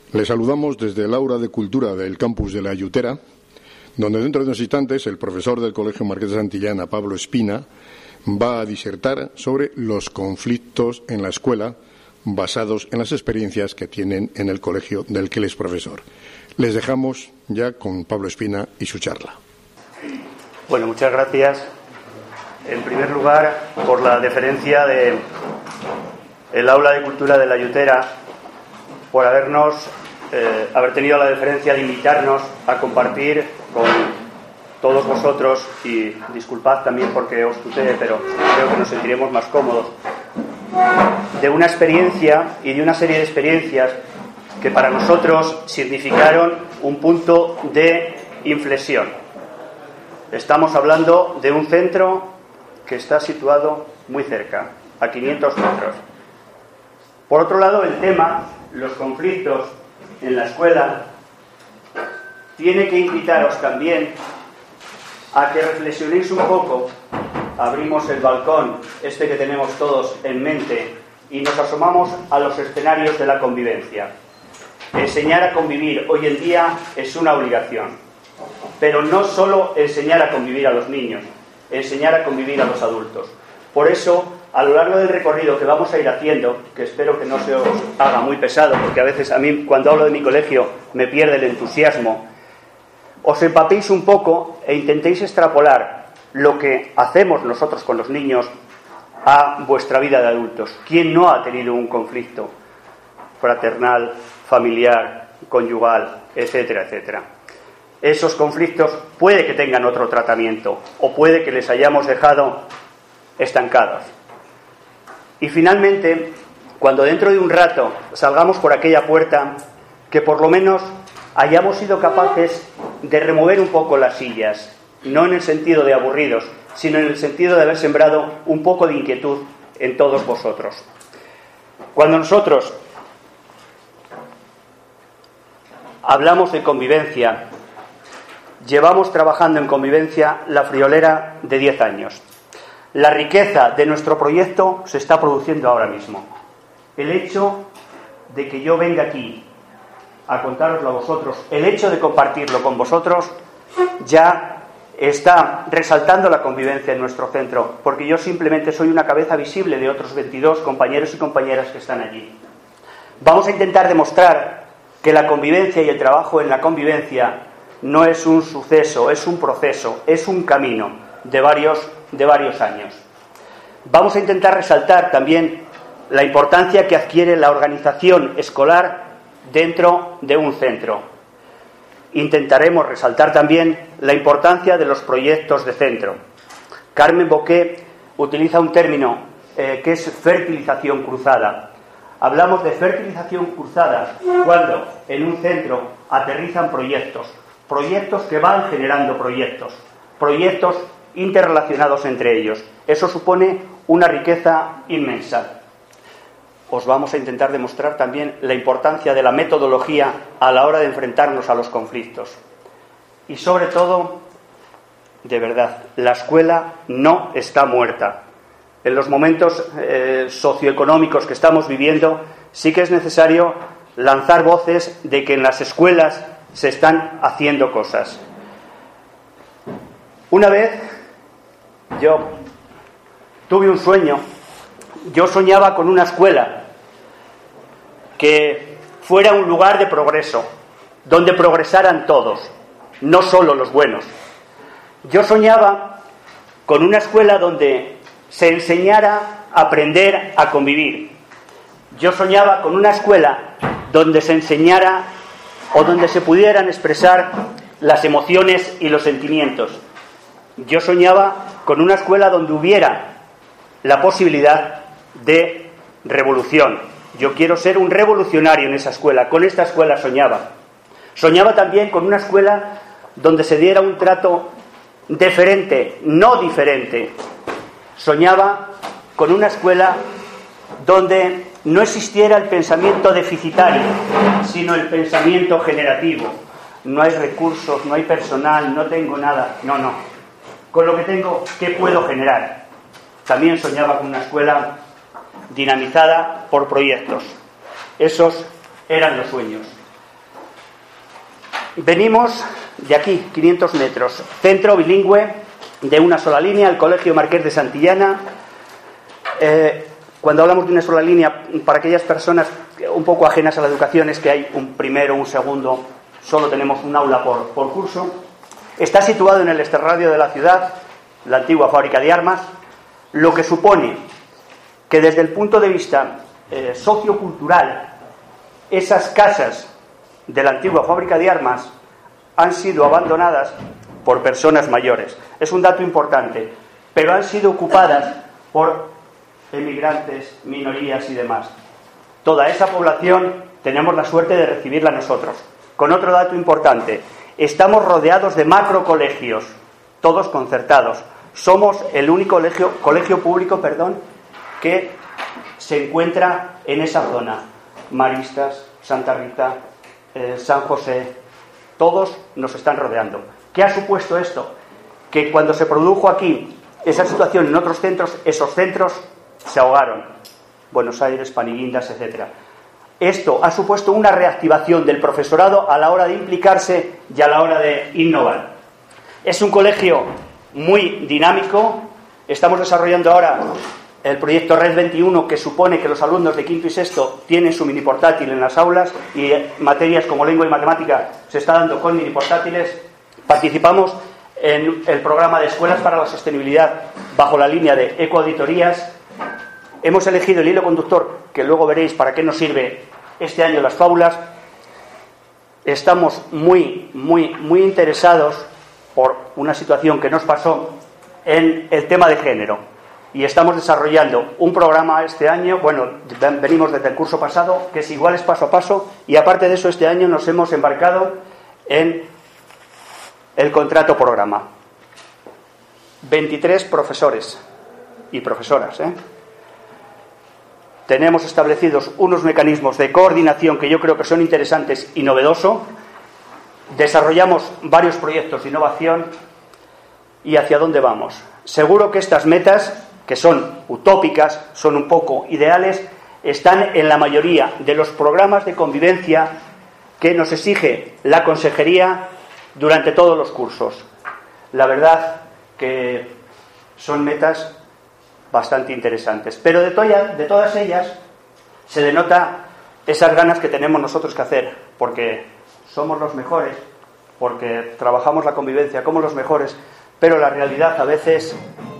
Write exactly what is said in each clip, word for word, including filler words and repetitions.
Les saludamos desde el aula de cultura del campus de La Ayutera, donde dentro de unos instantes el profesor del Colegio Marqués de Santillana, Pablo Espina, va a disertar sobre los conflictos en la escuela basados en las experiencias que tienen en el colegio del que él es profesor. Les dejamos ya con Pablo Espina y su charla. Bueno, muchas gracias. En primer lugar, por la deferencia de el aula de cultura de La Ayutera, por habernos, eh, haber tenido la deferencia de invitarnos a compartir con todos vosotros, y disculpad también porque os tutee, pero creo que nos sentiremos más cómodos, de una experiencia y de una serie de experiencias que para nosotros significaron un punto de inflexión. Estamos hablando de un centro que está situado muy cerca, a quinientos metros. Por otro lado, el tema, los conflictos en la escuela, tiene que invitaros también a que reflexionéis un poco. Abrimos el balcón, este que tenemos todos en mente, y nos asomamos a los escenarios de la convivencia. Enseñar a convivir hoy en día es una obligación, pero no solo enseñar a convivir a los niños, enseñar a convivir a los adultos. Por eso, a lo largo del recorrido que vamos a ir haciendo, que espero que no se os haga muy pesado, porque a veces a mí, cuando hablo de mi colegio, me pierde el entusiasmo, os empapéis un poco e intentéis extrapolar lo que hacemos nosotros con los niños a vuestra vida de adultos. ¿Quién no ha tenido un conflicto fraternal, familiar, conyugal, etcétera, etcétera? Esos conflictos puede que tengan otro tratamiento o puede que les hayamos dejado estancados. Y finalmente, cuando dentro de un rato salgamos por aquella puerta, que por lo menos hayamos sido capaces de remover un poco las sillas, no en el sentido de aburridos, sino en el sentido de haber sembrado un poco de inquietud en todos vosotros. Cuando nosotros hablamos de convivencia, llevamos trabajando en convivencia la friolera de diez años. La riqueza de nuestro proyecto se está produciendo ahora mismo. El hecho de que yo venga aquí a contároslo a vosotros, el hecho de compartirlo con vosotros, ya está resaltando la convivencia en nuestro centro, porque yo simplemente soy una cabeza visible de otros veintidós compañeros y compañeras que están allí. Vamos a intentar demostrar que la convivencia y el trabajo en la convivencia no es un suceso, es un proceso, es un camino de varios, de varios años. Vamos a intentar resaltar también la importancia que adquiere la organización escolar dentro de un centro. Intentaremos resaltar también la importancia de los proyectos de centro. Carmen Boqué utiliza un término eh, que es fertilización cruzada. Hablamos de fertilización cruzada cuando en un centro aterrizan proyectos, proyectos que van generando proyectos, proyectos interrelacionados entre ellos. Eso supone una riqueza inmensa. Os vamos a intentar demostrar también la importancia de la metodología a la hora de enfrentarnos a los conflictos. Y sobre todo, de verdad, la escuela no está muerta. En los momentos eh, socioeconómicos que estamos viviendo, sí que es necesario lanzar voces de que en las escuelas se están haciendo cosas. Una vez yo tuve un sueño. Yo soñaba con una escuela que fuera un lugar de progreso, donde progresaran todos, no solo los buenos. Yo soñaba con una escuela donde se enseñara a aprender a convivir. Yo soñaba con una escuela donde se enseñara o donde se pudieran expresar las emociones y los sentimientos. Yo soñaba con una escuela donde hubiera la posibilidad de revolución. Yo quiero ser un revolucionario en esa escuela. Con esta escuela soñaba. Soñaba también con una escuela donde se diera un trato deferente, no diferente. Soñaba con una escuela donde no existiera el pensamiento deficitario, sino el pensamiento generativo. No hay recursos, no hay personal, no tengo nada. No, no. Con lo que tengo, ¿qué puedo generar? También soñaba con una escuela dinamizada por proyectos. Esos eran los sueños. Venimos de aquí, quinientos metros, centro bilingüe de una sola línea, el Colegio Marqués de Santillana. Eh, cuando hablamos de una sola línea, para aquellas personas un poco ajenas a la educación, es que hay un primero, un segundo, solo tenemos un aula por, por curso. Está situado en el extrarradio de la ciudad, la antigua fábrica de armas, lo que supone que desde el punto de vista eh, sociocultural, esas casas de la antigua fábrica de armas han sido abandonadas por personas mayores. Es un dato importante, pero han sido ocupadas por emigrantes, minorías y demás. Toda esa población tenemos la suerte de recibirla nosotros. Con otro dato importante, estamos rodeados de macrocolegios, todos concertados. Somos el único colegio, colegio público, perdón, que se encuentra en esa zona. Maristas, Santa Rita, eh, San José, todos nos están rodeando. ¿Qué ha supuesto esto? Que cuando se produjo aquí esa situación en otros centros, esos centros se ahogaron. Buenos Aires, Paniguindas, etcétera. Esto ha supuesto una reactivación del profesorado a la hora de implicarse y a la hora de innovar. Es un colegio muy dinámico. Estamos desarrollando ahora el proyecto Red veintiuno, que supone que los alumnos de quinto y sexto tienen su mini portátil en las aulas, y materias como lengua y matemática se está dando con mini portátiles. Participamos en el programa de Escuelas para la Sostenibilidad bajo la línea de ecoauditorías. Hemos elegido el hilo conductor, que luego veréis para qué nos sirve este año las fábulas. Estamos muy, muy, muy interesados por una situación que nos pasó en el tema de género. Y estamos desarrollando un programa este año, bueno, venimos desde el curso pasado, que es Iguales Paso a Paso, y aparte de eso este año nos hemos embarcado en el contrato programa. veintitrés profesores y profesoras, ¿eh? Tenemos establecidos unos mecanismos de coordinación que yo creo que son interesantes y novedosos. Desarrollamos varios proyectos de innovación. ¿Y hacia dónde vamos? Seguro que estas metas, que son utópicas, son un poco ideales, están en la mayoría de los programas de convivencia que nos exige la consejería durante todos los cursos. La verdad que son metas bastante interesantes, pero de, toya, de todas ellas se denota esas ganas que tenemos nosotros que hacer, porque somos los mejores, porque trabajamos la convivencia como los mejores, pero la realidad a veces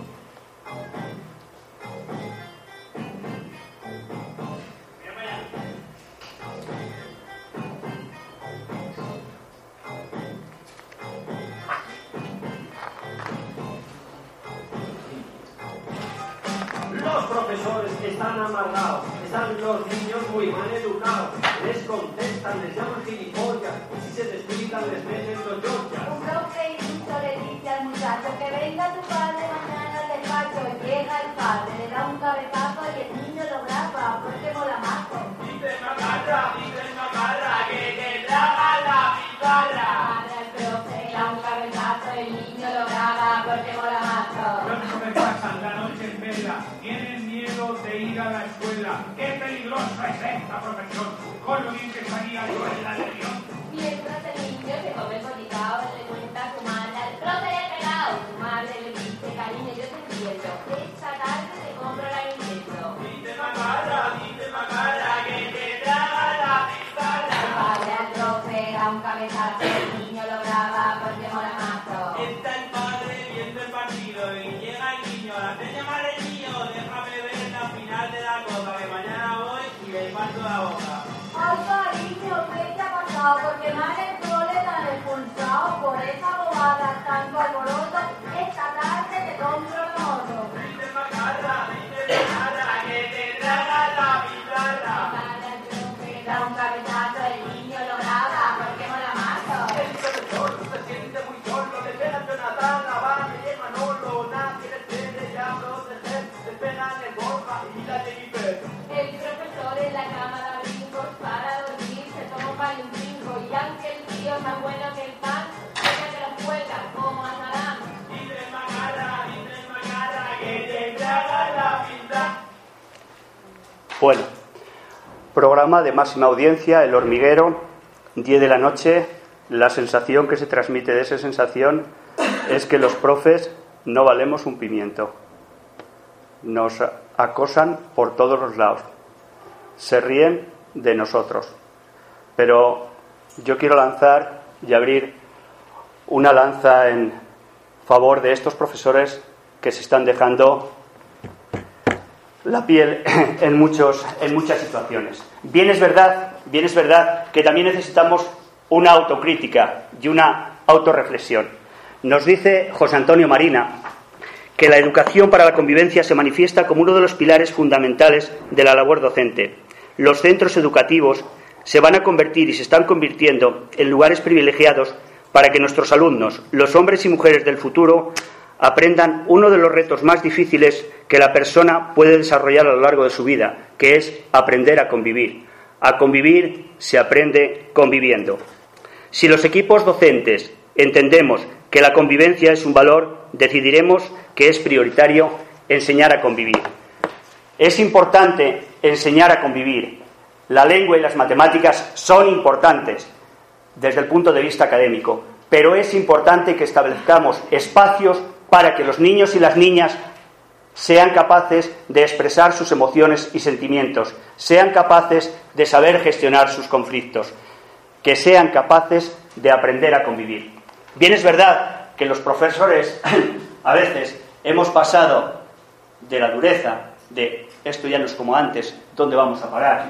están amargados, están los niños muy mal educados, les contestan, les llaman gilipollas, y si se despidan les meten los yoyas. Un profe insulto le dice al muchacho que venga tu padre mañana al despacho. Llega el padre, le da un cabezazo y el niño lo graba porque mola mazo. Dice macarra, dice macarra, que te traga la pizarra. Padre al profe, le da un cabezazo y el niño lo graba porque mola mazo. Los no me pasan la noche en vela, tienen miedo de ir a la escuela. Qué peligrosa es esta profesión, con lo bien que salía yo en la legión. Mientras el niño se come colgado, le cuenta a su madre, al profe le he pegado. Su madre le dice, cariño, yo te entiendo, esta tarde te compro la Nintendo. Dice macarra, dice macarra, que te traga la pizarra. El padre al profe da un cabezazo, el niño lo graba porque mola mazo. Está el padre viendo el partido y llega el niño, la seña madre mío, déjame ver la final de la copa, que mañana voy y le parto la boca. Ay, cariño, ¿qué te ha pasado? Porque más el prole te han expulsado por esa bobada, tanto alboroto. Esta tarde te compro el moto. Dice macarra, dice macarra, que te traga la pizarra. Padre al profe da un cabezazo, el niño lo graba porque mola mazo. El profesor se siente muy solo, le pega Jonathan, la va, le lleva Manolo, nadie le tiene ya proteger, le pegan el Borja y la Jennifer. El profesor en la cama da brincos para dormir, se toma un pan y un brinco. Y aunque el tío es más bueno que el pan, deja que lo cuelga como azarán. Dice macarra, dice macarra, que te traga la pizarra. Bueno, programa de máxima audiencia, El Hormiguero, diez de la noche, la sensación que se transmite de esa sensación es que los profes no valemos un pimiento. Nos acosan por todos los lados. Se ríen de nosotros. Pero yo quiero lanzar y abrir una lanza en favor de estos profesores que se están dejando la piel en muchos, en muchas situaciones. Bien es verdad, bien es verdad que también necesitamos una autocrítica y una autorreflexión. Nos dice José Antonio Marina que la educación para la convivencia se manifiesta como uno de los pilares fundamentales de la labor docente. Los centros educativos se van a convertir y se están convirtiendo en lugares privilegiados para que nuestros alumnos, los hombres y mujeres del futuro, aprendan uno de los retos más difíciles que la persona puede desarrollar a lo largo de su vida, que es aprender a convivir. A convivir se aprende conviviendo. Si los equipos docentes entendemos que la convivencia es un valor, decidiremos que es prioritario enseñar a convivir. Es importante enseñar a convivir. La lengua y las matemáticas son importantes desde el punto de vista académico, pero es importante que establezcamos espacios para que los niños y las niñas sean capaces de expresar sus emociones y sentimientos, sean capaces de saber gestionar sus conflictos, que sean capaces de aprender a convivir. Bien es verdad que los profesores a veces hemos pasado de la dureza de esto ya no es como antes, ¿dónde vamos a parar?,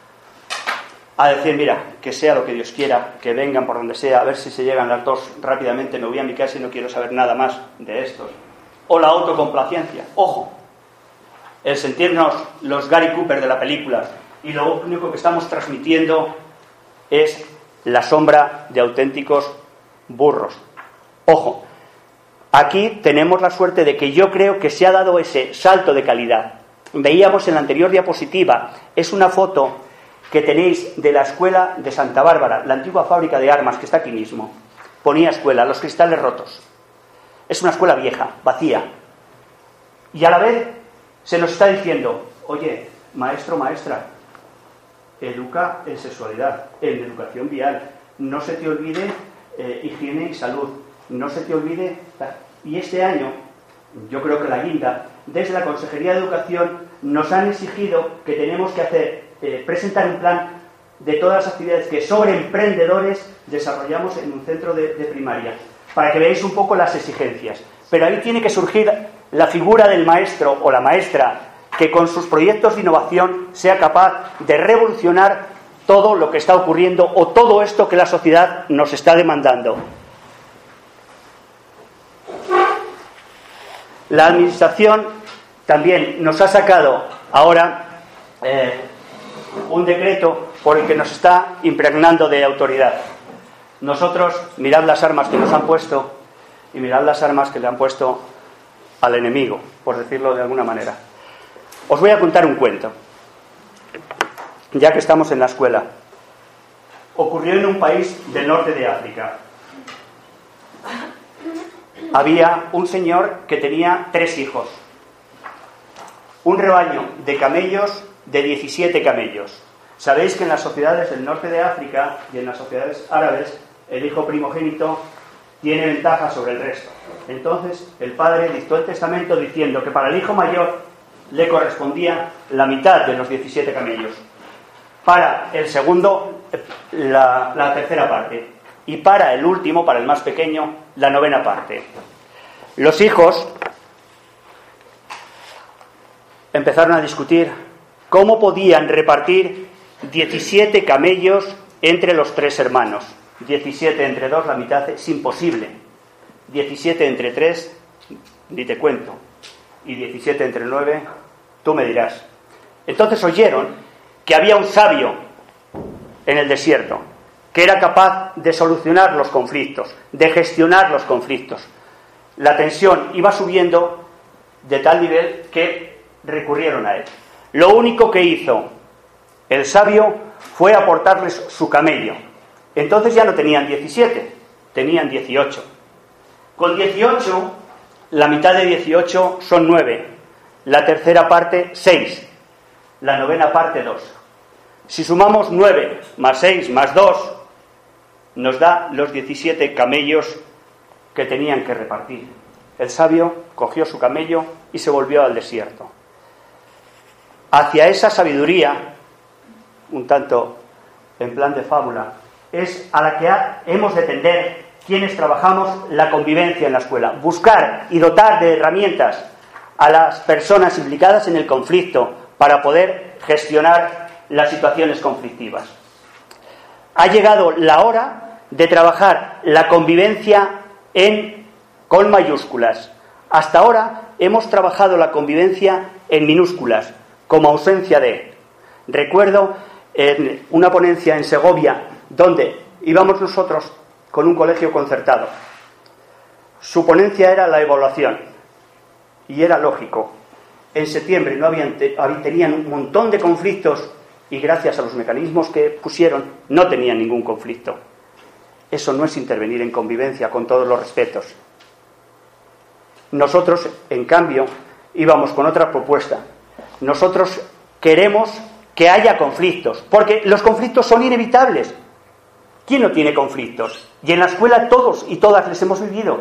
a decir, mira, que sea lo que Dios quiera, que vengan por donde sea, a ver si se llegan las dos rápidamente, me voy a mi casa y no quiero saber nada más de estos. O la autocomplacencia, ojo, el sentirnos los Gary Cooper de la película y lo único que estamos transmitiendo es la sombra de auténticos burros. Ojo, aquí tenemos la suerte de que yo creo que se ha dado ese salto de calidad. Veíamos en la anterior diapositiva, es una foto que tenéis de la escuela de Santa Bárbara, la antigua fábrica de armas que está aquí mismo. Ponía escuela, los cristales rotos. Es una escuela vieja, vacía. Y a la vez se nos está diciendo, oye, maestro, maestra, educa en sexualidad, en educación vial, no se te olvide eh, higiene y salud, no se te olvide... Y este año, yo creo que la guinda, desde la Consejería de Educación, nos han exigido que tenemos que hacer, eh, presentar un plan de todas las actividades que sobre emprendedores desarrollamos en un centro de, de primaria, para que veáis un poco las exigencias. Pero ahí tiene que surgir la figura del maestro o la maestra que con sus proyectos de innovación sea capaz de revolucionar todo lo que está ocurriendo o todo esto que la sociedad nos está demandando. La Administración también nos ha sacado ahora eh, un decreto por el que nos está impregnando de autoridad. Nosotros, mirad las armas que nos han puesto y mirad las armas que le han puesto al enemigo, por decirlo de alguna manera. Os voy a contar un cuento, ya que estamos en la escuela. Ocurrió en un país del norte de África. Había un señor que tenía tres hijos. Un rebaño de camellos, de diecisiete camellos. Sabéis que en las sociedades del norte de África y en las sociedades árabes, el hijo primogénito tiene ventaja sobre el resto. Entonces, el padre dictó el testamento diciendo que para el hijo mayor le correspondía la mitad de los diecisiete camellos. Para el segundo, la, la tercera parte. Y para el último, para el más pequeño, la novena parte. Los hijos empezaron a discutir cómo podían repartir diecisiete camellos entre los tres hermanos. diecisiete entre dos, la mitad es imposible. diecisiete entre tres, ni te cuento. Y diecisiete entre nueve, tú me dirás. Entonces oyeron que había un sabio en el desierto que era capaz de solucionar los conflictos, de gestionar los conflictos. La tensión iba subiendo de tal nivel que recurrieron a él. Lo único que hizo el sabio fue aportarles su camello. Entonces ya no tenían diecisiete, tenían dieciocho. Con dieciocho, la mitad de dieciocho son nueve, la tercera parte seis, la novena parte dos. Si sumamos nueve más seis más dos, nos da los diecisiete camellos que tenían que repartir. El sabio cogió su camello y se volvió al desierto. Hacia esa sabiduría, un tanto en plan de fábula, es a la que ha, hemos de tender quienes trabajamos la convivencia en la escuela. Buscar y dotar de herramientas a las personas implicadas en el conflicto para poder gestionar las situaciones conflictivas. Ha llegado la hora de trabajar la convivencia en con mayúsculas. Hasta ahora hemos trabajado la convivencia en minúsculas, como ausencia de. Recuerdo en una ponencia en Segovia, donde íbamos nosotros con un colegio concertado. Su ponencia era la evaluación, y era lógico. En septiembre no habían, tenían un montón de conflictos, y gracias a los mecanismos que pusieron, no tenían ningún conflicto. Eso no es intervenir en convivencia, con todos los respetos. Nosotros, en cambio, íbamos con otra propuesta. Nosotros queremos que haya conflictos, porque los conflictos son inevitables. ¿Quién no tiene conflictos? Y en la escuela todos y todas les hemos vivido.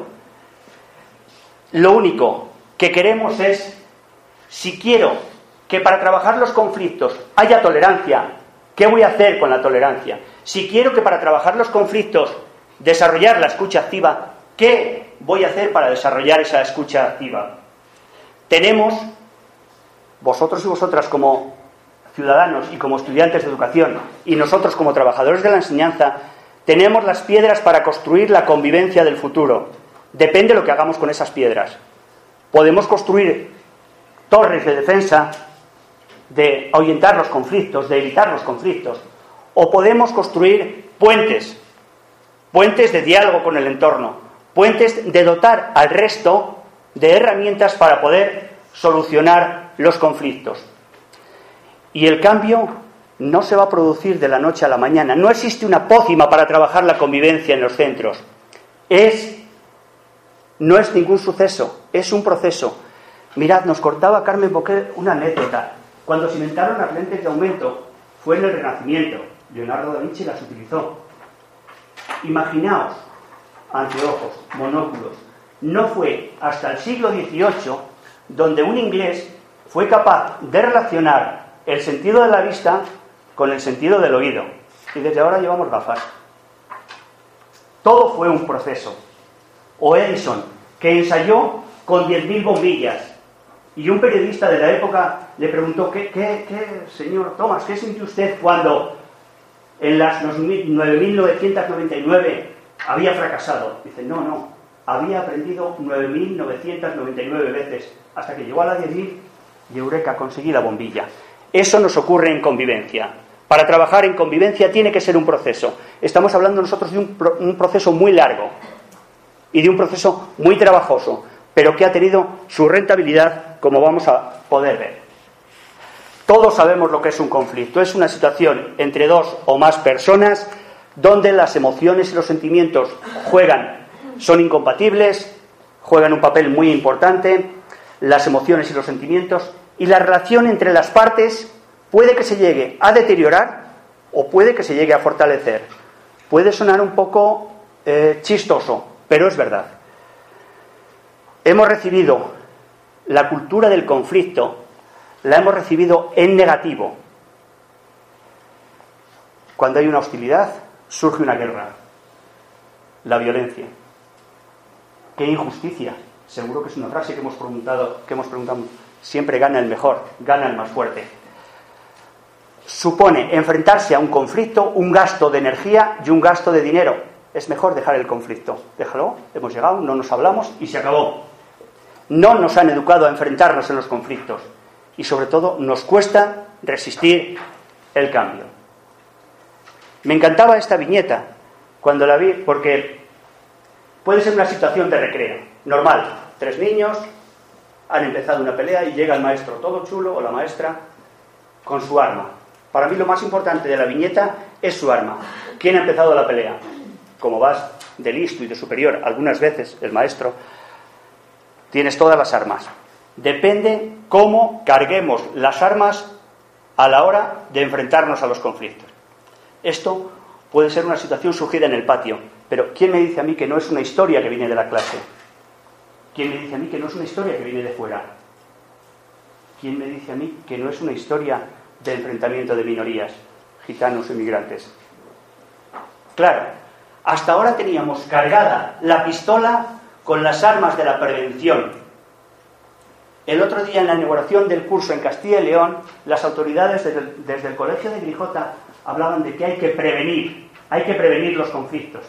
Lo único que queremos es, si quiero que para trabajar los conflictos haya tolerancia, ¿qué voy a hacer con la tolerancia? Si quiero que para trabajar los conflictos desarrollar la escucha activa, ¿qué voy a hacer para desarrollar esa escucha activa? Tenemos, vosotros y vosotras como ciudadanos y como estudiantes de educación, y nosotros como trabajadores de la enseñanza, tenemos las piedras para construir la convivencia del futuro. Depende de lo que hagamos con esas piedras. Podemos construir torres de defensa, de ahuyentar los conflictos, de evitar los conflictos, o podemos construir puentes, puentes de diálogo con el entorno, puentes de dotar al resto de herramientas para poder solucionar los conflictos. Y el cambio no se va a producir de la noche a la mañana. No existe una pócima para trabajar la convivencia en los centros. Es, no es ningún suceso, es un proceso. Mirad, nos contaba Carmen Boquer una anécdota. Cuando se inventaron las lentes de aumento, fue en el Renacimiento. Leonardo da Vinci las utilizó. Imaginaos, anteojos, monóculos. No fue hasta el siglo dieciocho donde un inglés fue capaz de relacionar el sentido de la vista con el sentido del oído. Y desde ahora llevamos gafas. Todo fue un proceso. O Edison, que ensayó con diez mil bombillas. Y un periodista de la época le preguntó, ¿qué, qué, qué, señor Thomas, qué sintió usted cuando en las nueve mil novecientos noventa y nueve había fracasado? Dice, no, no, había aprendido nueve mil novecientos noventa y nueve veces, hasta que llegó a la diez mil y eureka, conseguí la bombilla. Eso nos ocurre en convivencia. Para trabajar en convivencia tiene que ser un proceso. Estamos hablando nosotros de un, pro, un proceso muy largo y de un proceso muy trabajoso, pero que ha tenido su rentabilidad, como vamos a poder ver. Todos sabemos lo que es un conflicto. Es una situación entre dos o más personas donde las emociones y los sentimientos juegan, son incompatibles, juegan un papel muy importante, las emociones y los sentimientos, y la relación entre las partes puede que se llegue a deteriorar o puede que se llegue a fortalecer. Puede sonar un poco eh, chistoso, pero es verdad. Hemos recibido la cultura del conflicto, la hemos recibido en negativo. Cuando hay una hostilidad, surge una guerra, la violencia. ¡Qué injusticia! Seguro que es una frase que hemos preguntado, que hemos preguntado. Siempre gana el mejor, gana el más fuerte. Supone enfrentarse a un conflicto, un gasto de energía y un gasto de dinero. Es mejor dejar el conflicto. Déjalo, hemos llegado, no nos hablamos y se acabó. No nos han educado a enfrentarnos en los conflictos y sobre todo nos cuesta resistir el cambio. Me encantaba esta viñeta cuando la vi porque puede ser una situación de recreo, normal. Tres niños han empezado una pelea y llega el maestro todo chulo o la maestra con su arma. Para mí lo más importante de la viñeta es su arma. ¿Quién ha empezado la pelea? Como vas de listo y de superior, algunas veces el maestro, tienes todas las armas. Depende cómo carguemos las armas a la hora de enfrentarnos a los conflictos. Esto puede ser una situación surgida en el patio. Pero ¿quién me dice a mí que no es una historia que viene de la clase? ¿Quién me dice a mí que no es una historia que viene de fuera? ¿Quién me dice a mí que no es una historia de enfrentamiento de minorías, gitanos e inmigrantes? Claro, hasta ahora teníamos cargada la pistola con las armas de la prevención. El otro día, en la inauguración del curso en Castilla y León, las autoridades desde el, desde el Colegio de Grijota hablaban de que hay que prevenir, hay que prevenir los conflictos.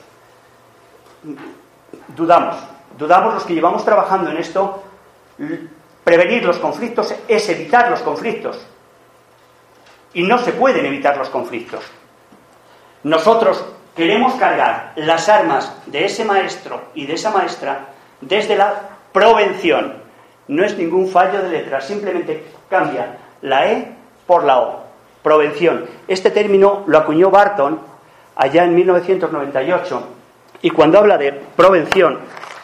Dudamos, dudamos los que llevamos trabajando en esto. Prevenir los conflictos es evitar los conflictos. Y no se pueden evitar los conflictos. Nosotros queremos cargar las armas de ese maestro y de esa maestra desde la prevención. No es ningún fallo de letras, simplemente cambia la E por la O. Prevención. Este término lo acuñó Barton allá en mil novecientos noventa y ocho, y cuando habla de prevención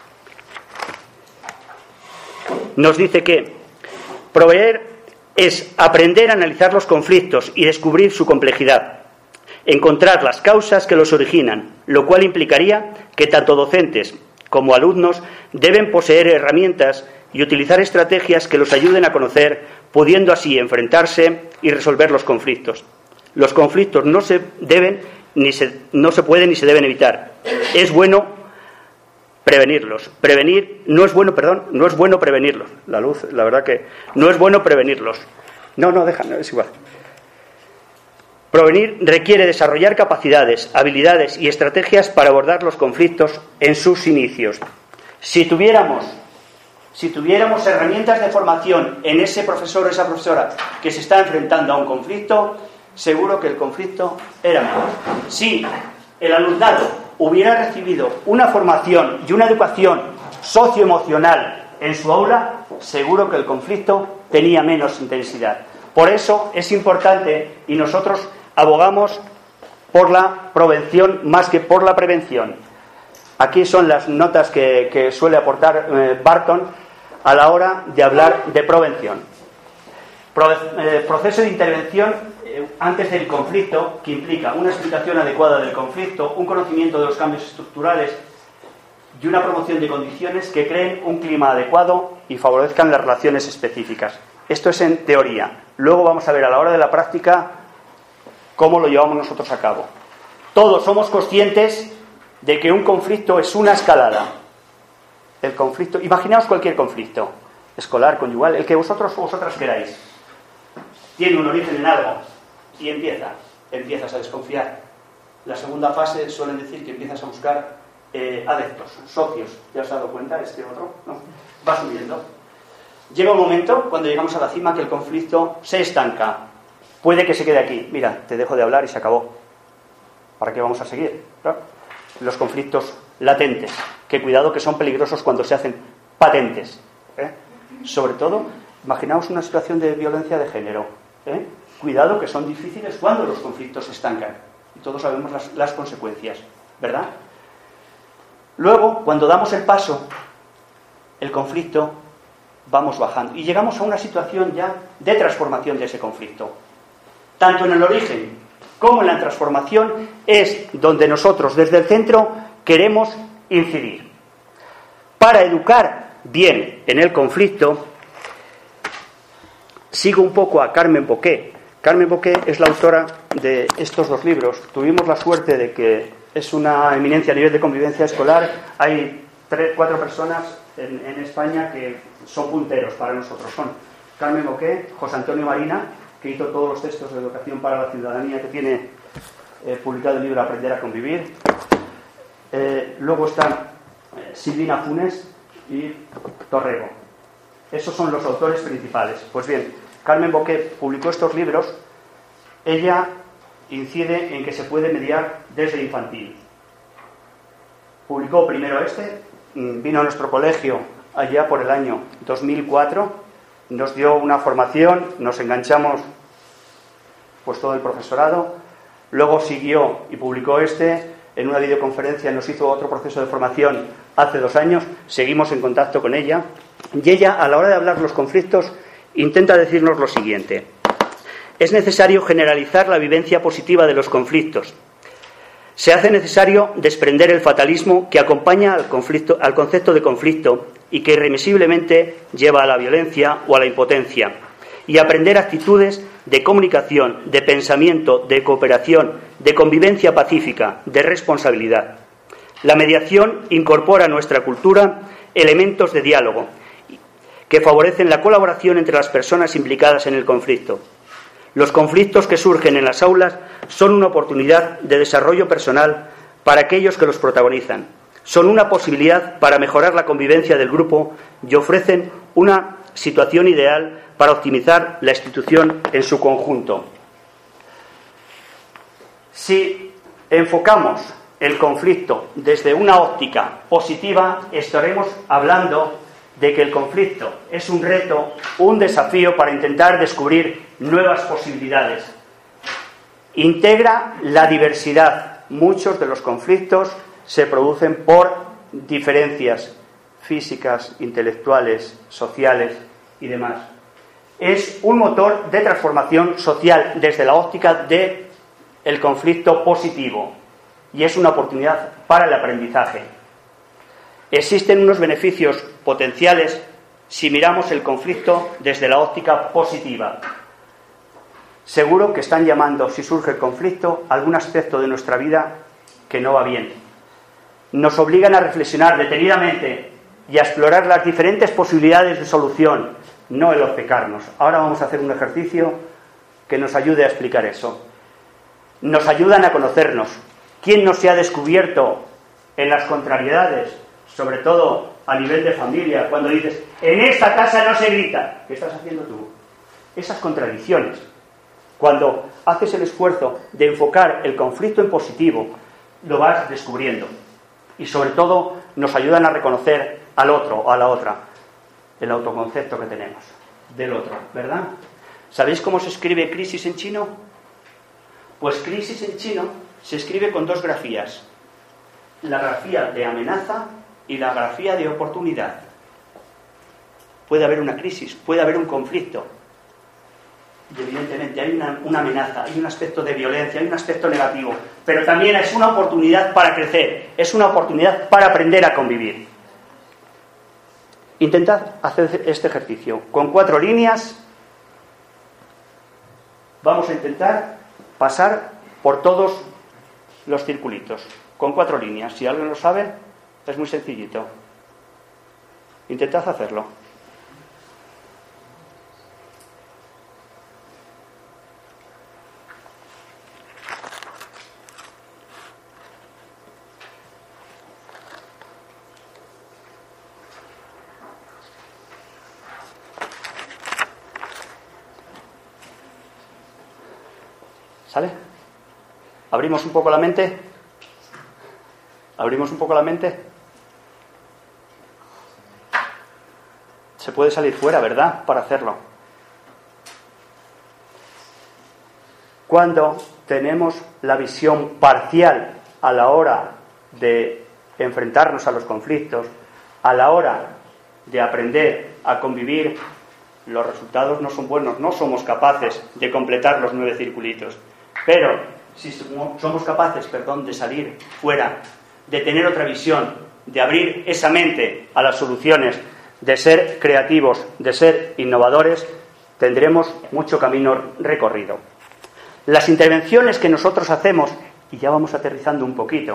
nos dice que proveer es aprender a analizar los conflictos y descubrir su complejidad, encontrar las causas que los originan, lo cual implicaría que tanto docentes como alumnos deben poseer herramientas y utilizar estrategias que los ayuden a conocer, pudiendo así enfrentarse y resolver los conflictos. Los conflictos no se deben ni se, no se pueden ni se deben evitar. Es bueno prevenirlos. Prevenir no es bueno, perdón, no es bueno prevenirlos. La luz, la verdad que no es bueno prevenirlos. No, no, deja, no, es igual. Prevenir requiere desarrollar capacidades, habilidades y estrategias para abordar los conflictos en sus inicios. Si tuviéramos, si tuviéramos herramientas de formación en ese profesor o esa profesora que se está enfrentando a un conflicto, seguro que el conflicto era menor. Si el alumnado hubiera recibido una formación y una educación socioemocional en su aula, seguro que el conflicto tenía menos intensidad. Por eso es importante, y nosotros abogamos por la prevención más que por la prevención. Aquí son las notas que, que suele aportar eh, Barton a la hora de hablar de prevención. Pro, eh, proceso de intervención eh, antes del conflicto, que implica una explicación adecuada del conflicto, un conocimiento de los cambios estructurales y una promoción de condiciones que creen un clima adecuado y favorezcan las relaciones específicas. Esto es en teoría. Luego vamos a ver a la hora de la práctica cómo lo llevamos nosotros a cabo. Todos somos conscientes de que un conflicto es una escalada. El conflicto, imaginaos cualquier conflicto, escolar, conyugal, el que vosotros o vosotras queráis. Tiene un origen en algo y empieza, empiezas a desconfiar. La segunda fase suelen decir que empiezas a buscar eh, adeptos, socios. ¿Ya os has dado cuenta? Este otro, ¿no? Va subiendo. Llega un momento, cuando llegamos a la cima, que el conflicto se estanca. Puede que se quede aquí. Mira, te dejo de hablar y se acabó. ¿Para qué vamos a seguir? ¿No? Los conflictos latentes, que cuidado que son peligrosos cuando se hacen patentes. ¿eh? Sobre todo, imaginaos una situación de violencia de género. ¿eh? Cuidado que son difíciles cuando los conflictos se estancan. Y todos sabemos las, las consecuencias, ¿verdad? Luego, cuando damos el paso, el conflicto, vamos bajando. Y llegamos a una situación ya de transformación de ese conflicto. Tanto en el origen como en la transformación es donde nosotros desde el centro queremos incidir. Para educar bien en el conflicto, sigo un poco a Carmen Boqué. Carmen Boqué es la autora de estos dos libros. Tuvimos la suerte de que es una eminencia a nivel de convivencia escolar. Hay tres, cuatro personas en, en España que son punteros para nosotros. Son Carmen Boqué, José Antonio Marina, que hizo todos los textos de educación para la ciudadanía, que tiene eh, publicado el libro Aprender a convivir. Eh, luego están eh, Silvina Funes y Torrego. Esos son los autores principales. Pues bien, Carmen Boqué publicó estos libros. Ella incide en que se puede mediar desde infantil. Publicó primero este, vino a nuestro colegio allá por el año dos mil cuatro, nos dio una formación, nos enganchamos pues todo el profesorado. Luego siguió y publicó este en una videoconferencia, nos hizo otro proceso de formación hace dos años, seguimos en contacto con ella, y ella, a la hora de hablar los conflictos, intenta decirnos lo siguiente: es necesario generalizar la vivencia positiva de los conflictos. Se hace necesario desprender el fatalismo que acompaña al, conflicto, al concepto de conflicto y que irremisiblemente lleva a la violencia o a la impotencia, y aprender actitudes de comunicación, de pensamiento, de cooperación, de convivencia pacífica, de responsabilidad. La mediación incorpora a nuestra cultura elementos de diálogo que favorecen la colaboración entre las personas implicadas en el conflicto. Los conflictos que surgen en las aulas son una oportunidad de desarrollo personal para aquellos que los protagonizan. Son una posibilidad para mejorar la convivencia del grupo y ofrecen una situación ideal para optimizar la institución en su conjunto. Si enfocamos el conflicto desde una óptica positiva, estaremos hablando de que el conflicto es un reto, un desafío para intentar descubrir nuevas posibilidades. Integra la diversidad. Muchos de los conflictos se producen por diferencias físicas, intelectuales, sociales y demás. Es un motor de transformación social desde la óptica del conflicto positivo y es una oportunidad para el aprendizaje. Existen unos beneficios potenciales si miramos el conflicto desde la óptica positiva. Seguro que están llamando, si surge el conflicto, algún aspecto de nuestra vida que no va bien. Nos obligan a reflexionar detenidamente y a explorar las diferentes posibilidades de solución, no el obcecarnos. Ahora vamos a hacer un ejercicio que nos ayude a explicar eso. Nos ayudan a conocernos. ¿Quién no se ha descubierto en las contrariedades, sobre todo a nivel de familia, cuando dices, en esta casa no se grita? ¿Qué estás haciendo tú? Esas contradicciones. Cuando haces el esfuerzo de enfocar el conflicto en positivo, lo vas descubriendo. Y sobre todo nos ayudan a reconocer al otro o a la otra, el autoconcepto que tenemos del otro, ¿verdad? ¿Sabéis cómo se escribe crisis en chino? Pues crisis en chino se escribe con dos grafías. La grafía de amenaza y la grafía de oportunidad. Puede haber una crisis, puede haber un conflicto. Y evidentemente hay una, una amenaza, hay un aspecto de violencia, hay un aspecto negativo, pero también es una oportunidad para crecer, es una oportunidad para aprender a convivir. Intentad hacer este ejercicio con cuatro líneas. Vamos a intentar pasar por todos los circulitos, con cuatro líneas. Si alguien lo sabe, es muy sencillito. Intentad hacerlo. ¿Sale? ¿Abrimos un poco la mente? ¿Abrimos un poco la mente? Se puede salir fuera, ¿verdad? Para hacerlo. Cuando tenemos la visión parcial a la hora de enfrentarnos a los conflictos, a la hora de aprender a convivir, los resultados no son buenos, no somos capaces de completar los nueve circulitos. Pero si somos capaces, perdón, de salir fuera, de tener otra visión, de abrir esa mente a las soluciones, de ser creativos, de ser innovadores, tendremos mucho camino recorrido. Las intervenciones que nosotros hacemos, y ya vamos aterrizando un poquito,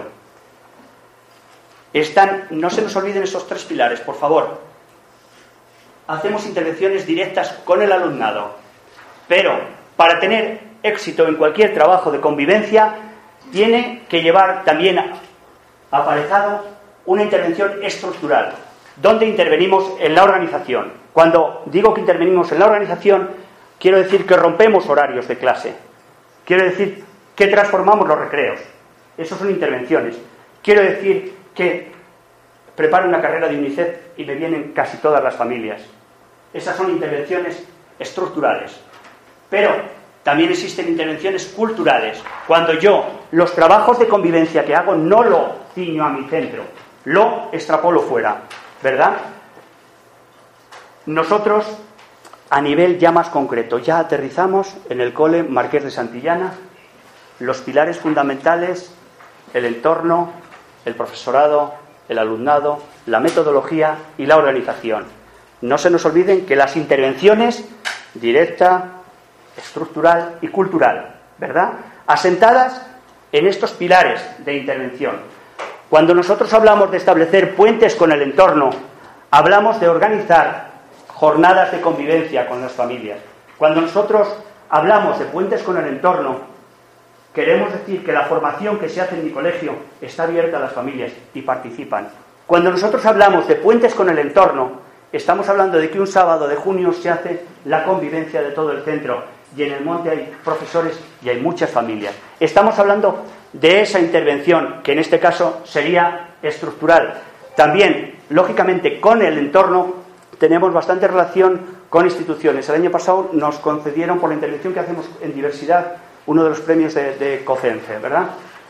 están, no se nos olviden esos tres pilares, por favor. Hacemos intervenciones directas con el alumnado, pero para tener éxito en cualquier trabajo de convivencia tiene que llevar también aparejado una intervención estructural, donde intervenimos en la organización. Cuando digo que intervenimos en la organización, quiero decir que rompemos horarios de clase, quiero decir que transformamos los recreos. Esas son intervenciones. Quiero decir que preparo una carrera de UNICEF y me vienen casi todas las familias. Esas son intervenciones estructurales. Pero también existen intervenciones culturales. Cuando yo los trabajos de convivencia que hago no lo ciño a mi centro, lo extrapolo fuera, ¿verdad? Nosotros, a nivel ya más concreto, ya aterrizamos en el cole Marqués de Santillana los pilares fundamentales el entorno, el profesorado, el alumnado, la metodología y la organización. No se nos olviden que las intervenciones directa, estructural y cultural, ¿verdad?, asentadas en estos pilares de intervención. Cuando nosotros hablamos de establecer puentes con el entorno, hablamos de organizar jornadas de convivencia con las familias. Cuando nosotros hablamos de puentes con el entorno, queremos decir que la formación que se hace en mi colegio está abierta a las familias y participan. Cuando nosotros hablamos de puentes con el entorno, estamos hablando de que un sábado de junio se hace la convivencia de todo el centro y en el monte hay profesores y hay muchas familias. Estamos hablando de esa intervención, que en este caso sería estructural. También, lógicamente, con el entorno tenemos bastante relación con instituciones. El año pasado nos concedieron, por la intervención que hacemos en diversidad, uno de los premios de, de COCENFE, ¿verdad?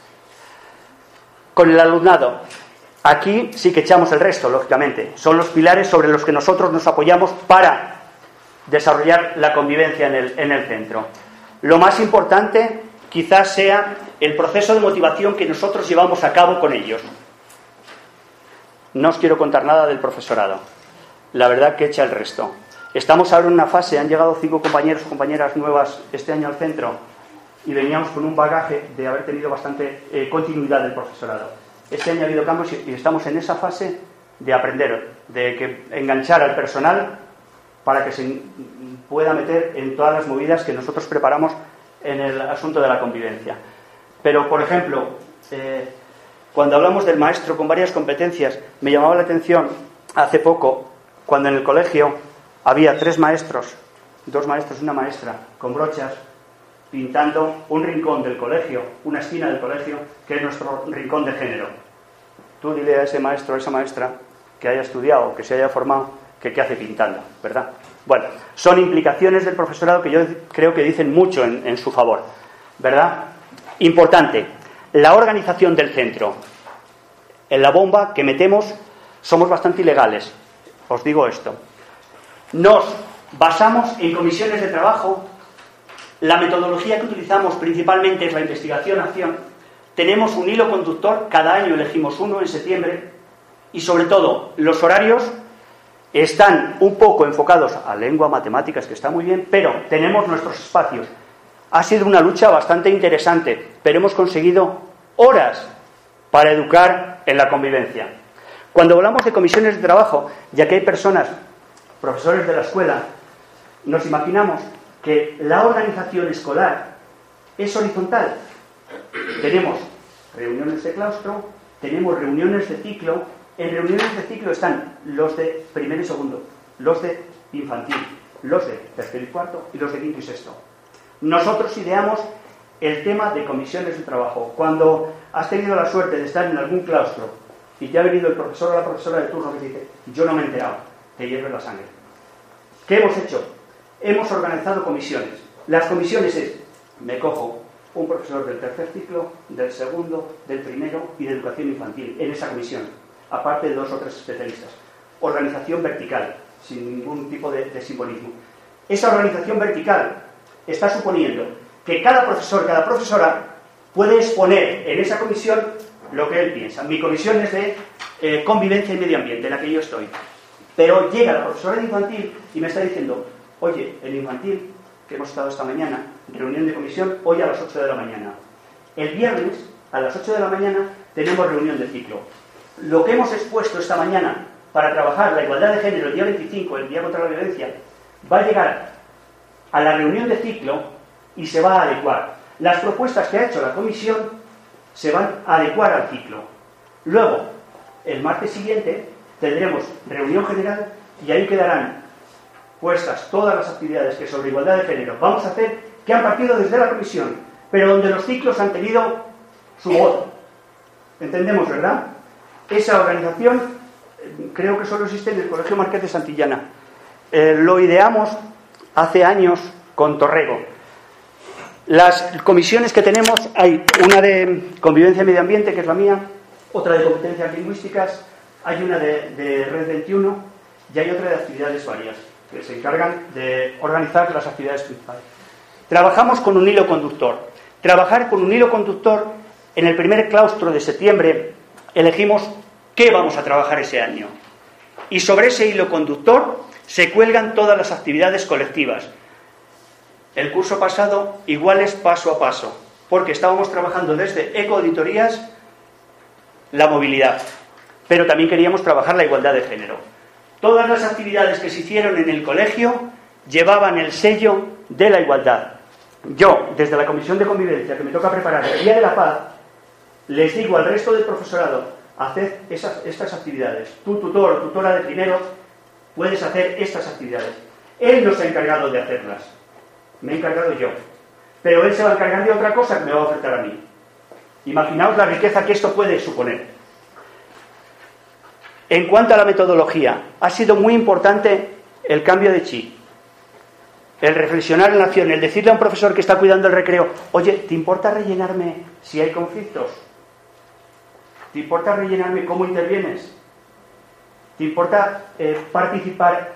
Con el alumnado, aquí sí que echamos el resto, lógicamente. Son los pilares sobre los que nosotros nos apoyamos para desarrollar la convivencia en el, en el centro. Lo más importante quizás sea el proceso de motivación que nosotros llevamos a cabo con ellos. No os quiero contar nada del profesorado. La verdad que echa el resto. Estamos ahora en una fase, han llegado cinco compañeros o compañeras nuevas este año al centro y veníamos con un bagaje de haber tenido bastante eh, continuidad del profesorado. Este año ha habido cambios y estamos en esa fase de aprender, de que enganchar al personal para que se pueda meter en todas las movidas que nosotros preparamos en el asunto de la convivencia. Pero, por ejemplo, eh, cuando hablamos del maestro con varias competencias, me llamaba la atención hace poco, cuando en el colegio había tres maestros, dos maestros y una maestra, con brochas, pintando un rincón del colegio, una esquina del colegio, que es nuestro rincón de género. Tú dile a ese maestro o a esa maestra que haya estudiado, que se haya formado, que qué hace pintando, ¿verdad? Bueno, son implicaciones del profesorado que yo creo que dicen mucho en, en su favor, ¿verdad? Importante, la organización del centro. En la bomba que metemos somos bastante ilegales, os digo esto. Nos basamos en comisiones de trabajo. La metodología que utilizamos principalmente es la investigación-acción. Tenemos un hilo conductor, cada año elegimos uno en septiembre, y sobre todo los horarios están un poco enfocados a lengua, matemáticas, que está muy bien, pero tenemos nuestros espacios. Ha sido una lucha bastante interesante, pero hemos conseguido horas para educar en la convivencia. Cuando hablamos de comisiones de trabajo, ya que hay personas, profesores de la escuela, nos imaginamos que la organización escolar es horizontal. Tenemos reuniones de claustro, tenemos reuniones de ciclo. En reuniones de ciclo están los de primero y segundo, los de infantil, los de tercero y cuarto y los de quinto y sexto. Nosotros ideamos el tema de comisiones de trabajo. Cuando has tenido la suerte de estar en algún claustro y te ha venido el profesor o la profesora de turno que te dice, yo no me he enterado, te hierve la sangre. ¿Qué hemos hecho? Hemos organizado comisiones. Las comisiones es, me cojo un profesor del tercer ciclo, del segundo, del primero y de educación infantil en esa comisión, aparte de dos o tres especialistas. Organización vertical, sin ningún tipo de, de simbolismo. Esa organización vertical está suponiendo que cada profesor, cada profesora puede exponer en esa comisión lo que él piensa. Mi comisión es de eh, convivencia y medio ambiente, en la que yo estoy. Pero llega la profesora de infantil y me está diciendo, oye, el infantil, que hemos estado esta mañana, reunión de comisión, hoy a las ocho de la mañana. El viernes, a las ocho de la mañana, tenemos reunión de ciclo. Lo que hemos expuesto esta mañana para trabajar la igualdad de género el día veinticinco, el día contra la violencia, va a llegar a la reunión de ciclo y se va a adecuar. Las propuestas que ha hecho la comisión se van a adecuar al ciclo. Luego, el martes siguiente, tendremos reunión general y ahí quedarán puestas todas las actividades que sobre igualdad de género vamos a hacer, que han partido desde la comisión, pero donde los ciclos han tenido su voto. ¿Entendemos, verdad? Esa organización creo que solo existe en el Colegio Marqués de Santillana. Eh, lo ideamos hace años con Torrego. Las comisiones que tenemos, hay una de convivencia y medio ambiente, que es la mía, otra de competencias lingüísticas, hay una de, de Red veintiuno y hay otra de actividades varias, que se encargan de organizar las actividades principales. Trabajamos con un hilo conductor. Trabajar con un hilo conductor en el primer claustro de septiembre, elegimos qué vamos a trabajar ese año. Y sobre ese hilo conductor se cuelgan todas las actividades colectivas. El curso pasado, iguales paso a paso, porque estábamos trabajando desde ecoauditorías la movilidad, pero también queríamos trabajar la igualdad de género. Todas las actividades que se hicieron en el colegio llevaban el sello de la igualdad. Yo, desde la Comisión de Convivencia, que me toca preparar el Día de la Paz, les digo al resto del profesorado, haced esas, estas actividades. Tu tutor o tutora de primero puedes hacer estas actividades. Él no se ha encargado de hacerlas, me he encargado yo. Pero él se va a encargar de otra cosa que me va a ofertar a mí. Imaginaos la riqueza que esto puede suponer. En cuanto a la metodología, ha sido muy importante el cambio de chip. El reflexionar en la acción, el decirle a un profesor que está cuidando el recreo, oye, ¿te importa rellenarme si hay conflictos? ¿Te importa rellenarme cómo intervienes? ¿Te importa eh, participar?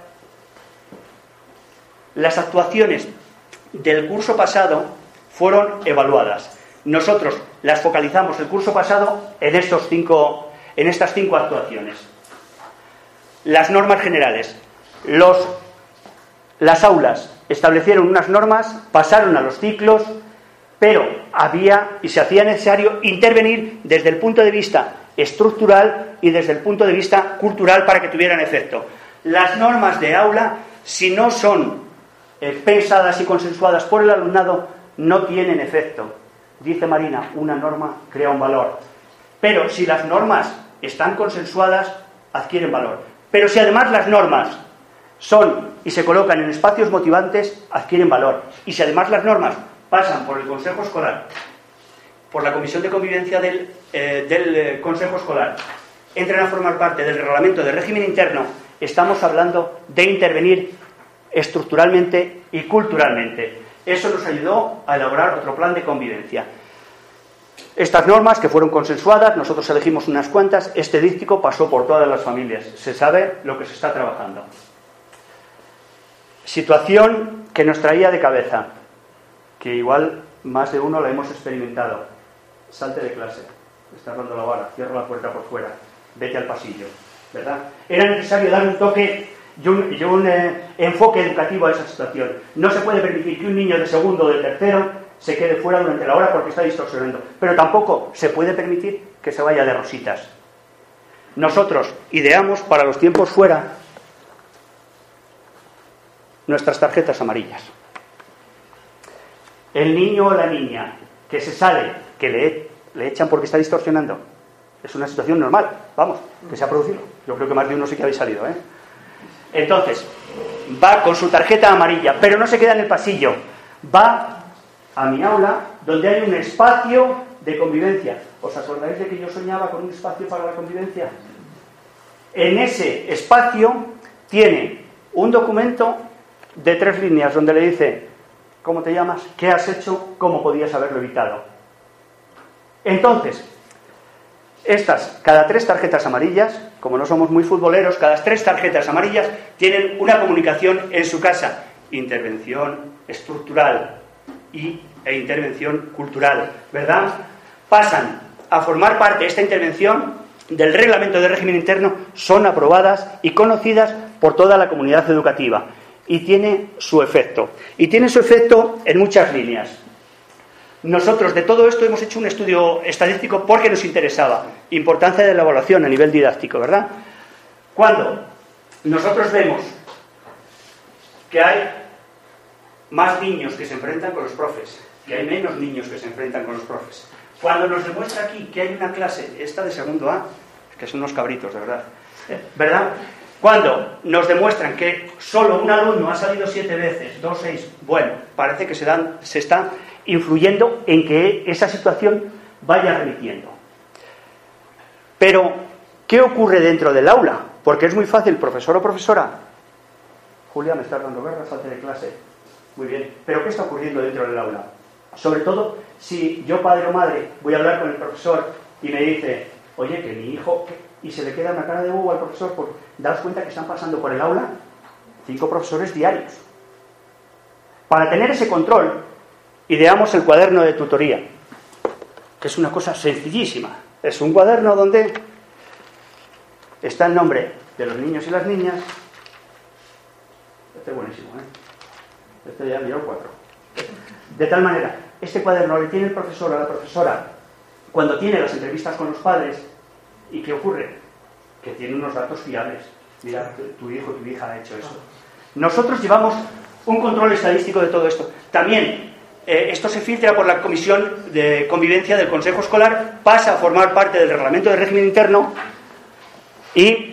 Las actuaciones del curso pasado fueron evaluadas. Nosotros las focalizamos el curso pasado en, estos cinco, en estas cinco actuaciones. Las normas generales. Los, las aulas establecieron unas normas, pasaron a los ciclos, pero había y se hacía necesario intervenir desde el punto de vista estructural y desde el punto de vista cultural para que tuvieran efecto. Las normas de aula, si no son eh, pensadas y consensuadas por el alumnado, no tienen efecto. Dice Marina, una norma crea un valor. Pero si las normas están consensuadas, adquieren valor. Pero si además las normas son y se colocan en espacios motivantes, adquieren valor. Y si además las normas pasan por el Consejo Escolar, por la Comisión de Convivencia del, eh, del eh, Consejo Escolar, entran a formar parte del reglamento de régimen interno, estamos hablando de intervenir estructuralmente y culturalmente. Eso nos ayudó a elaborar otro plan de convivencia. Estas normas, que fueron consensuadas, nosotros elegimos unas cuantas, este díptico pasó por todas las familias. Se sabe lo que se está trabajando. Situación que nos traía de cabeza, que igual más de uno la hemos experimentado. Salte de clase, estás dando la vara, cierra la puerta por fuera, vete al pasillo, ¿verdad? Era necesario dar un toque y un, y un eh, enfoque educativo a esa situación. No se puede permitir que un niño de segundo o de tercero se quede fuera durante la hora porque está distorsionando, pero tampoco se puede permitir que se vaya de rositas. Nosotros ideamos para los tiempos fuera nuestras tarjetas amarillas. El niño o la niña que se sale, que le, le echan porque está distorsionando, es una situación normal, vamos, que se ha producido. Yo creo que más de uno sí que habéis salido, ¿eh? Entonces, va con su tarjeta amarilla, pero no se queda en el pasillo, va a mi aula, donde hay un espacio de convivencia. ¿Os acordáis de que yo soñaba con un espacio para la convivencia? En ese espacio tiene un documento de tres líneas donde le dice ¿cómo te llamas? ¿Qué has hecho? ¿Cómo podías haberlo evitado? Entonces, estas, cada tres tarjetas amarillas, como no somos muy futboleros, cada tres tarjetas amarillas tienen una comunicación en su casa. Intervención estructural y, e intervención cultural, ¿verdad? Pasan a formar parte de esta intervención del reglamento de régimen interno, son aprobadas y conocidas por toda la comunidad educativa. Y tiene su efecto. Y tiene su efecto en muchas líneas. Nosotros de todo esto hemos hecho un estudio estadístico porque nos interesaba. Importancia de la evaluación a nivel didáctico, ¿verdad? Cuando nosotros vemos que hay más niños que se enfrentan con los profes, que hay menos niños que se enfrentan con los profes. Cuando nos demuestra aquí que hay una clase, esta de segundo A, que son unos cabritos, de verdad, ¿verdad? Cuando nos demuestran que solo un alumno ha salido siete veces, dos, seis, bueno, parece que se, dan, se está influyendo en que esa situación vaya remitiendo. Pero, ¿qué ocurre dentro del aula? Porque es muy fácil, profesor o profesora. Julia, me estás dando guerra, salte de clase. Muy bien, pero ¿qué está ocurriendo dentro del aula? Sobre todo, si yo, padre o madre, voy a hablar con el profesor y me dice, oye, que mi hijo... y se le queda una cara de bobo al profesor por daros cuenta que están pasando por el aula cinco profesores diarios. Para tener ese control, ideamos el cuaderno de tutoría. que es una cosa sencillísima. Es un cuaderno donde está el nombre de los niños y las niñas. Este es buenísimo, ¿eh? Este ya miró cuatro. De tal manera, este cuaderno le tiene el profesor a la profesora cuando tiene las entrevistas con los padres. ¿Y qué ocurre? Que tiene unos datos fiables. Mira, tu hijo, tu hija ha hecho eso. Nosotros llevamos un control estadístico de todo esto. También, eh, esto se filtra por la Comisión de Convivencia del Consejo Escolar, pasa a formar parte del Reglamento de Régimen Interno y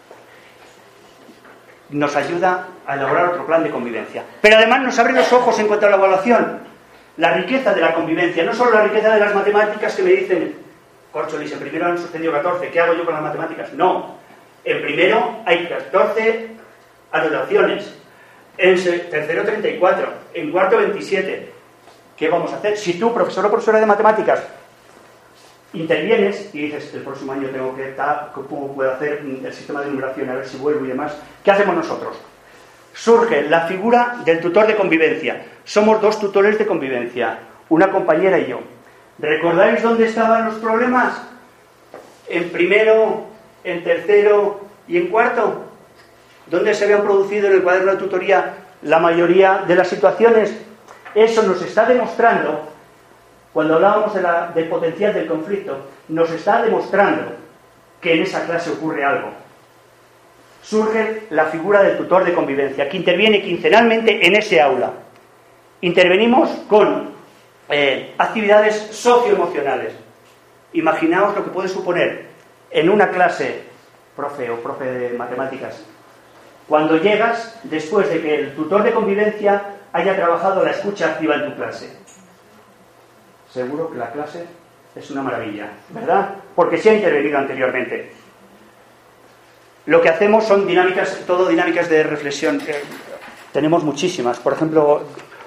nos ayuda a elaborar otro plan de convivencia. Pero además nos abre los ojos en cuanto a la evaluación. La riqueza de la convivencia, no solo la riqueza de las matemáticas que me dicen, Córcholis, en primero han suspendido catorce, ¿qué hago yo con las matemáticas? No, en primero hay catorce anotaciones, en tercero treinta y cuatro, en cuarto veintisiete. ¿Qué vamos a hacer? Si tú, profesor o profesora de matemáticas, intervienes y dices, el próximo año tengo que estar, ¿cómo puedo hacer el sistema de numeración? A ver si vuelvo y demás. ¿Qué hacemos nosotros? Surge la figura del tutor de convivencia. Somos dos tutores de convivencia, una compañera y yo. ¿Recordáis dónde estaban los problemas? En primero, en tercero y en cuarto. ¿Dónde se habían producido en el cuaderno de tutoría la mayoría de las situaciones? Eso nos está demostrando, cuando hablábamos de la, del potencial del conflicto, nos está demostrando que en esa clase ocurre algo. Surge la figura del tutor de convivencia, que interviene quincenalmente en ese aula. Intervenimos con eh, actividades socioemocionales. Imaginaos lo que puede suponer en una clase, profe o profe de matemáticas, cuando llegas después de que el tutor de convivencia haya trabajado la escucha activa en tu clase. Seguro que la clase es una maravilla, ¿verdad? Porque se ha intervenido anteriormente. Lo que hacemos son dinámicas, todo dinámicas de reflexión. Eh, tenemos muchísimas. Por ejemplo,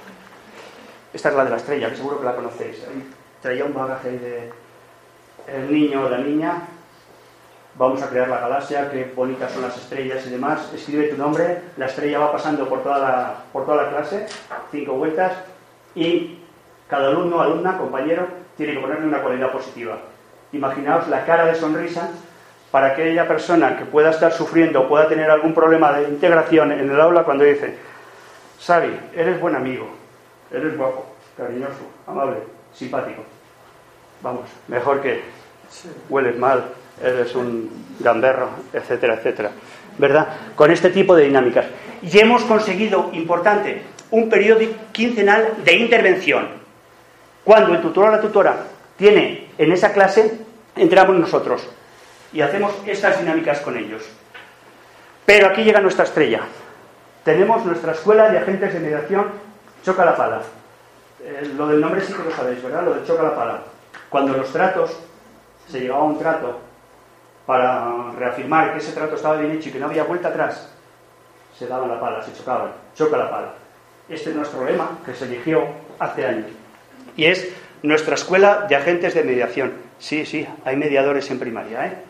esta es la de la estrella, que seguro que la conocéis. Traía un bagaje de el niño o la niña. Vamos a crear la galaxia, qué bonitas son las estrellas y demás. Escribe tu nombre, la estrella va pasando por toda la, por toda la clase, cinco vueltas, y cada alumno, alumna, compañero, tiene que ponerle una cualidad positiva. Imaginaos la cara de sonrisa para aquella persona que pueda estar sufriendo o pueda tener algún problema de integración en el aula cuando dice: Xavi, eres buen amigo, eres guapo, cariñoso, amable, simpático. Vamos, mejor que hueles mal, eres un gamberro, etcétera, etcétera. ¿Verdad? Con este tipo de dinámicas. Y hemos conseguido, importante, un periodo quincenal de intervención. Cuando el tutor o la tutora tiene en esa clase, entramos nosotros y hacemos estas dinámicas con ellos. Pero aquí llega nuestra estrella. Tenemos nuestra escuela de agentes de mediación Choca la Pala. Eh, lo del nombre sí que lo sabéis, ¿verdad? Lo de Choca la Pala. Cuando los tratos, se llegaba a un trato para reafirmar que ese trato estaba bien hecho y que no había vuelta atrás, se daban la pala, se chocaban. Choca la pala. Este es nuestro lema, que se eligió hace años. Y es nuestra escuela de agentes de mediación. Sí, sí, hay mediadores en primaria, ¿eh?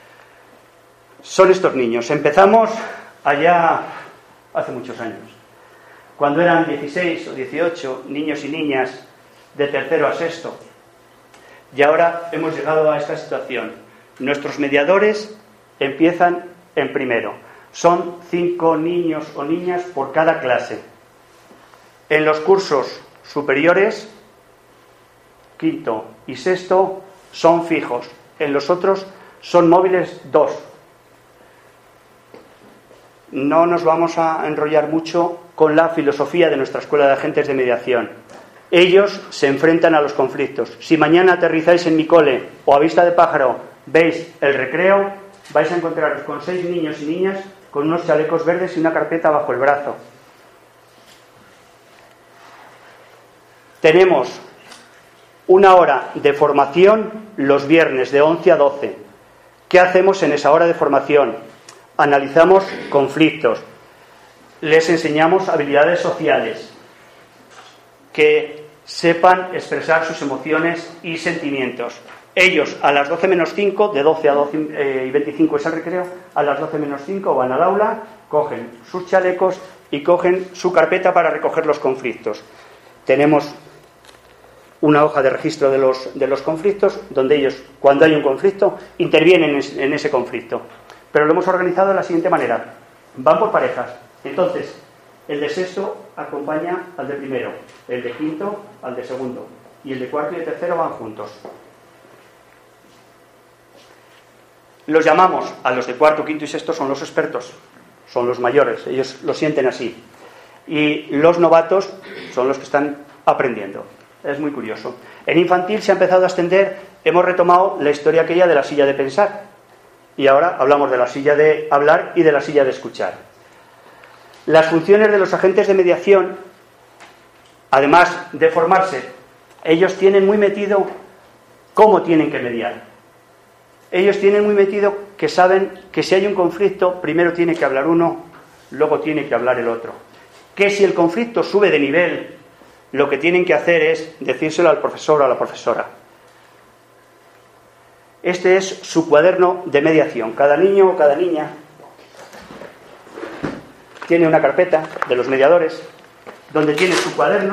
Son estos niños. Empezamos allá hace muchos años, cuando eran dieciséis o dieciocho niños y niñas de tercero a sexto. Y ahora hemos llegado a esta situación. Nuestros mediadores empiezan en primero. Son cinco niños o niñas por cada clase. En los cursos superiores, quinto y sexto, son fijos. En los otros son móviles dos. No nos vamos a enrollar mucho con la filosofía de nuestra escuela de agentes de mediación. Ellos se enfrentan a los conflictos. Si mañana aterrizáis en mi cole o a vista de pájaro veis el recreo, vais a encontraros con seis niños y niñas con unos chalecos verdes y una carpeta bajo el brazo. Tenemos una hora de formación los viernes de once a doce. ¿Qué hacemos en esa hora de formación? Analizamos conflictos, les enseñamos habilidades sociales, que sepan expresar sus emociones y sentimientos. Ellos a las doce menos cinco, de doce a doce y veinticinco es el recreo, a las doce menos cinco van al aula, cogen sus chalecos y cogen su carpeta para recoger los conflictos. Tenemos una hoja de registro de los, de los conflictos, donde ellos, cuando hay un conflicto, intervienen en, en ese conflicto. Pero lo hemos organizado de la siguiente manera. Van por parejas. Entonces, el de sexto acompaña al de primero, el de quinto al de segundo, y el de cuarto y de tercero van juntos. Los llamamos a los de cuarto, quinto y sexto, son los expertos, son los mayores, ellos lo sienten así. Y los novatos son los que están aprendiendo. Es muy curioso. En infantil se ha empezado a extender, hemos retomado la historia aquella de la silla de pensar. Y ahora hablamos de la silla de hablar y de la silla de escuchar. Las funciones de los agentes de mediación, además de formarse, ellos tienen muy metido cómo tienen que mediar. Ellos tienen muy metido que saben que si hay un conflicto, primero tiene que hablar uno, luego tiene que hablar el otro. Que si el conflicto sube de nivel, lo que tienen que hacer es decírselo al profesor o a la profesora. Este es su cuaderno de mediación. Cada niño o cada niña tiene una carpeta de los mediadores donde tiene su cuaderno,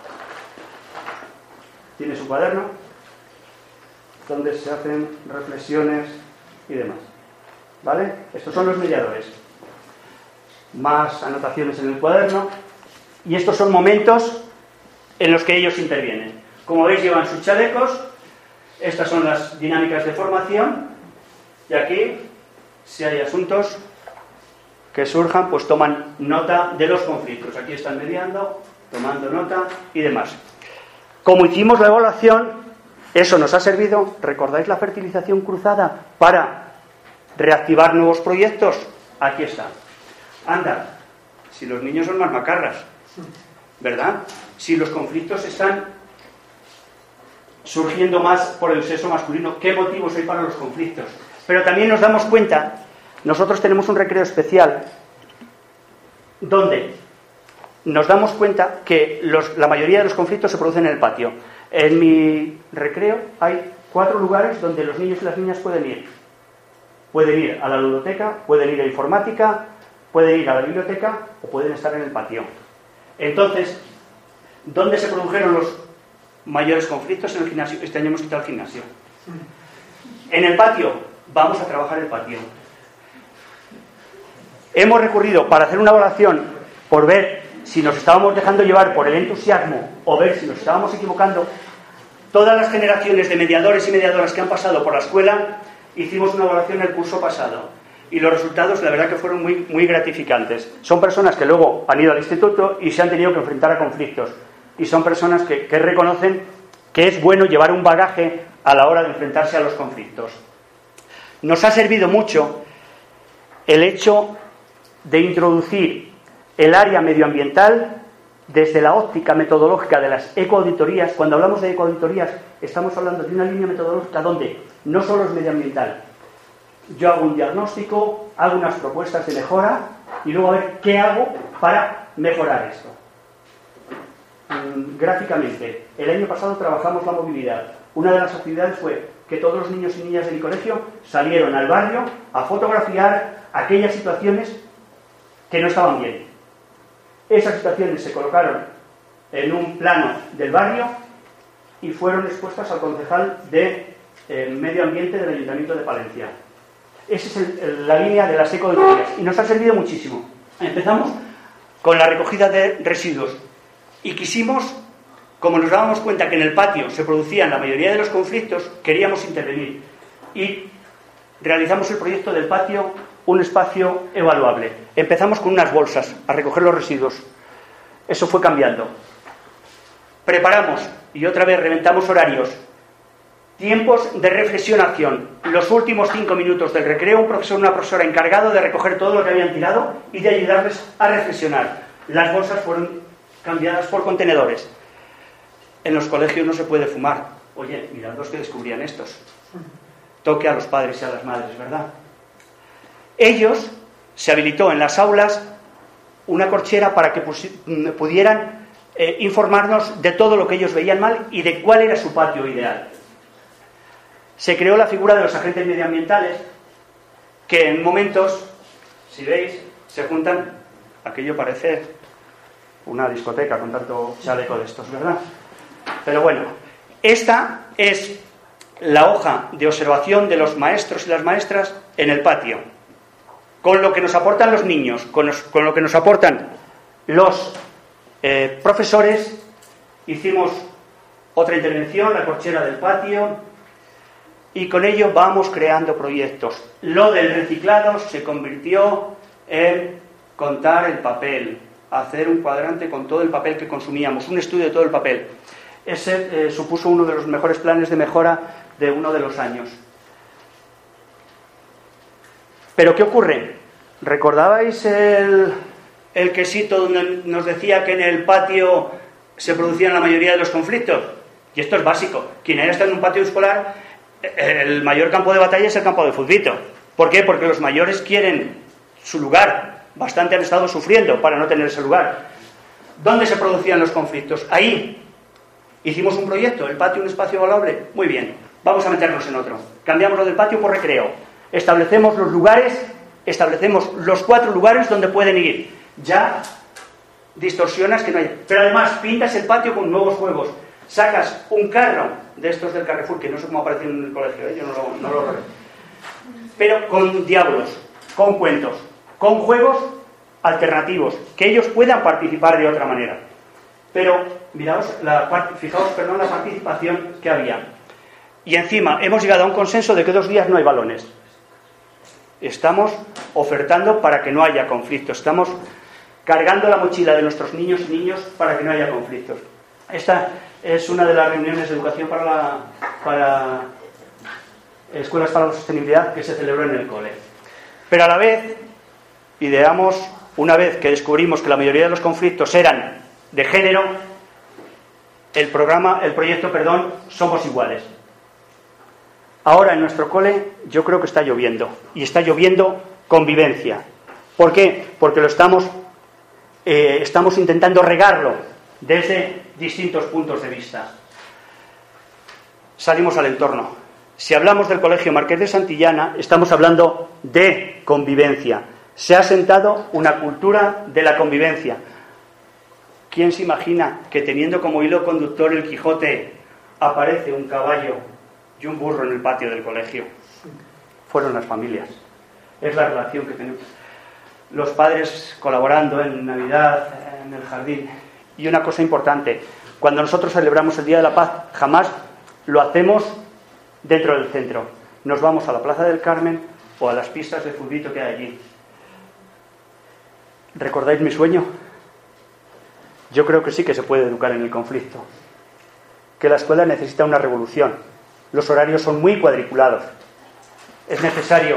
tiene su cuaderno donde se hacen reflexiones y demás. ¿Vale? Estos son los mediadores. Más anotaciones en el cuaderno. Y estos son momentos en los que ellos intervienen. Como veis, llevan sus chalecos. Estas son las dinámicas de formación. Y aquí, si hay asuntos que surjan, pues toman nota de los conflictos. Aquí están mediando, tomando nota y demás. Como hicimos la evaluación, eso nos ha servido. ¿Recordáis la fertilización cruzada para reactivar nuevos proyectos? Aquí está. Anda, si los niños son más macarras, ¿verdad? Si los conflictos están surgiendo más por el sexo masculino, ¿qué motivos hay para los conflictos? Pero también nos damos cuenta, nosotros tenemos un recreo especial donde nos damos cuenta que los, la mayoría de los conflictos se producen en el patio. En mi recreo hay cuatro lugares donde los niños y las niñas pueden ir. Pueden ir a la ludoteca, pueden ir a informática, pueden ir a la biblioteca o pueden estar en el patio. Entonces, ¿dónde se produjeron los mayores conflictos? En el gimnasio. Este año hemos quitado el gimnasio. En el patio, vamos a trabajar el patio. Hemos recurrido para hacer una evaluación por ver si nos estábamos dejando llevar por el entusiasmo o ver si nos estábamos equivocando. Todas las generaciones de mediadores y mediadoras que han pasado por la escuela, hicimos una evaluación el curso pasado y los resultados la verdad que fueron muy, muy gratificantes. Son personas que luego han ido al instituto y se han tenido que enfrentar a conflictos y son personas que, que reconocen que es bueno llevar un bagaje a la hora de enfrentarse a los conflictos. Nos ha servido mucho el hecho de introducir el área medioambiental desde la óptica metodológica de las ecoauditorías. Cuando hablamos de ecoauditorías estamos hablando de una línea metodológica donde no solo es medioambiental. Yo hago un diagnóstico, hago unas propuestas de mejora y luego a ver qué hago para mejorar esto. Gráficamente, el año pasado trabajamos la movilidad. Una de las actividades fue que todos los niños y niñas de mi colegio salieron al barrio a fotografiar aquellas situaciones que no estaban bien. Esas situaciones se colocaron en un plano del barrio y fueron expuestas al concejal de eh, Medio Ambiente del Ayuntamiento de Palencia. Esa es el, el, la línea de las ecoauditorías y nos ha servido muchísimo. Empezamos con la recogida de residuos y quisimos, como nos dábamos cuenta que en el patio se producían la mayoría de los conflictos, queríamos intervenir y realizamos el proyecto del patio un espacio evaluable. Empezamos con unas bolsas a recoger los residuos. Eso fue cambiando. Preparamos y otra vez reventamos horarios. Tiempos de reflexión-acción. Los últimos cinco minutos del recreo, un profesor o una profesora encargado de recoger todo lo que habían tirado y de ayudarles a reflexionar. Las bolsas fueron cambiadas por contenedores. En los colegios no se puede fumar. Oye, mirad los que descubrían estos. Toque a los padres y a las madres, ¿verdad? Ellos, se habilitó en las aulas una corchera para que pudieran eh, informarnos de todo lo que ellos veían mal y de cuál era su patio ideal. Se creó la figura de los agentes medioambientales que en momentos, si veis, se juntan. Aquello parece una discoteca con tanto chaleco de estos, ¿verdad? Pero bueno, Esta es la hoja de observación de los maestros y las maestras en el patio, con lo que nos aportan los niños, con, los, con lo que nos aportan los eh, profesores. Hicimos otra intervención, la corchera del patio, y con ello vamos creando proyectos. Lo del reciclado se convirtió en contar el papel, hacer un cuadrante con todo el papel que consumíamos, un estudio de todo el papel. Ese eh, supuso uno de los mejores planes de mejora de uno de los años. Pero ¿qué ocurre? ¿Recordabais el, el quesito donde nos decía que en el patio se producían la mayoría de los conflictos? Y esto es básico. Quien haya estado en un patio escolar, el mayor campo de batalla es el campo de futbito. ¿Por qué? Porque los mayores quieren su lugar. Bastante han estado sufriendo para no tener ese lugar. ¿Dónde se producían los conflictos? Ahí. Hicimos un proyecto, el patio un espacio valorable. Muy bien, vamos a meternos en otro. Cambiamos lo del patio por recreo. Establecemos los lugares, establecemos los cuatro lugares donde pueden ir. Ya distorsionas que no haya. Pero además pintas el patio con nuevos juegos. Sacas un carro de estos del Carrefour, que no sé cómo aparecen en el colegio, ¿eh? Yo no lo, no lo recuerdo. Pero con diablos, con cuentos, con juegos alternativos, que ellos puedan participar de otra manera. Pero, miraos, la, fijaos, perdón, la participación que había. Y encima hemos llegado a un consenso de que dos días no hay balones. Estamos ofertando para que no haya conflictos. Estamos cargando la mochila de nuestros niños y niños para que no haya conflictos. Esta es una de las reuniones de educación para, la, para escuelas para la sostenibilidad que se celebró en el cole. Pero a la vez, ideamos, una vez que descubrimos que la mayoría de los conflictos eran de género, el programa, el proyecto, perdón, Somos Iguales. Ahora en nuestro cole yo creo que está lloviendo, y está lloviendo convivencia. ¿Por qué? Porque lo estamos, eh, estamos intentando regarlo desde distintos puntos de vista. Salimos al entorno. Si hablamos del Colegio Marqués de Santillana, estamos hablando de convivencia. Se ha sentado una cultura de la convivencia. ¿Quién se imagina que teniendo como hilo conductor el Quijote aparece un caballo y un burro en el patio del colegio? Fueron las familias. Es la relación que tenemos. Los padres colaborando en Navidad, en el jardín. Y una cosa importante, cuando nosotros celebramos el Día de la Paz, jamás lo hacemos dentro del centro. Nos vamos a la Plaza del Carmen o a las pistas de futbito que hay allí. ¿Recordáis mi sueño? Yo creo que sí que se puede educar en el conflicto. Que la escuela necesita una revolución. Los horarios son muy cuadriculados. Es necesario